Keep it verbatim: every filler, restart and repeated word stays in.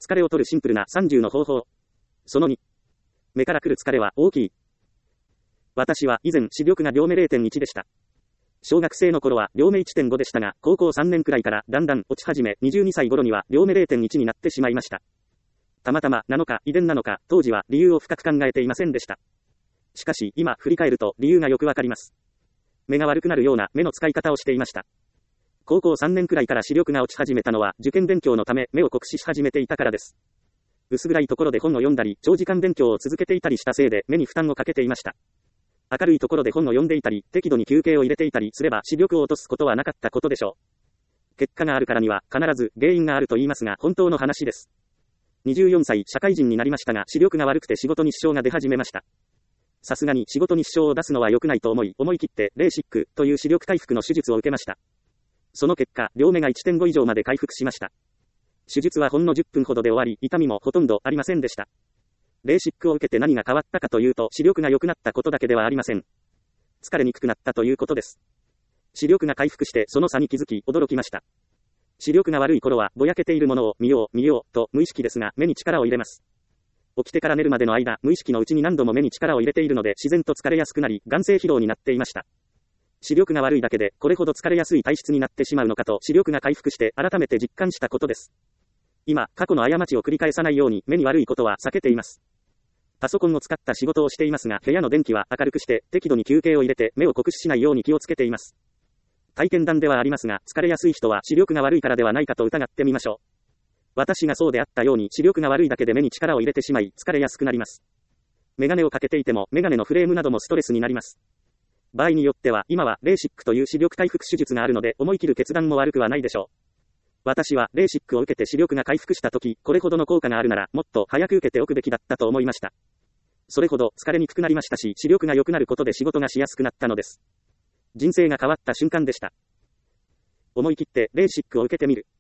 疲れを取るシンプルなさんじゅうの方法。そのに。目から来る疲れは大きい。私は以前視力が両目 れいてんいち でした。小学生の頃は両目 いってんご でしたが、高校さんねんくらいからだんだん落ち始め、にじゅうにさい頃には両目 れいてんいち になってしまいました。たまたまなのか遺伝なのか、当時は理由を深く考えていませんでした。しかし今振り返ると理由がよくわかります。目が悪くなるような目の使い方をしていました。高校さんねんくらいから視力が落ち始めたのは受験勉強のため目を酷使し始めていたからです。薄暗いところで本を読んだり、長時間勉強を続けていたりしたせいで目に負担をかけていました。明るいところで本を読んでいたり、適度に休憩を入れていたりすれば視力を落とすことはなかったことでしょう。結果があるからには必ず原因があると言いますが本当の話です。にじゅうよんさい社会人になりましたが視力が悪くて仕事に支障が出始めました。さすがに仕事に支障を出すのは良くないと思い、思い切ってレーシックという視力回復の手術を受けました。その結果、両目が いってんご 以上まで回復しました。手術はほんのじゅっぷんほどで終わり、痛みもほとんどありませんでした。レーシックを受けて何が変わったかというと、視力が良くなったことだけではありません。疲れにくくなったということです。視力が回復してその差に気づき、驚きました。視力が悪い頃は、ぼやけているものを見よう、見よう、と無意識ですが、目に力を入れます。起きてから寝るまでの間、無意識のうちに何度も目に力を入れているので、自然と疲れやすくなり、眼性疲労になっていました。視力が悪いだけで、これほど疲れやすい体質になってしまうのかと、視力が回復して、改めて実感したことです。今、過去の過ちを繰り返さないように、目に悪いことは避けています。パソコンを使った仕事をしていますが、部屋の電気は明るくして、適度に休憩を入れて、目を酷使しないように気をつけています。体験談ではありますが、疲れやすい人は視力が悪いからではないかと疑ってみましょう。私がそうであったように、視力が悪いだけで目に力を入れてしまい、疲れやすくなります。メガネをかけていても、メガネのフレームなどもストレスになります。場合によっては、今はレーシックという視力回復手術があるので、思い切る決断も悪くはないでしょう。私はレーシックを受けて視力が回復したとき、これほどの効果があるなら、もっと早く受けておくべきだったと思いました。それほど疲れにくくなりましたし、視力が良くなることで仕事がしやすくなったのです。人生が変わった瞬間でした。思い切ってレーシックを受けてみる。